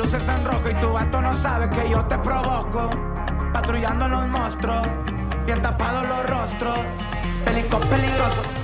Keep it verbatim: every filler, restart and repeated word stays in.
luces en rojo y tu vato no sabe que yo te provoco. Patrullando los monstruos, bien tapados los rostros, pelicos peligrosos.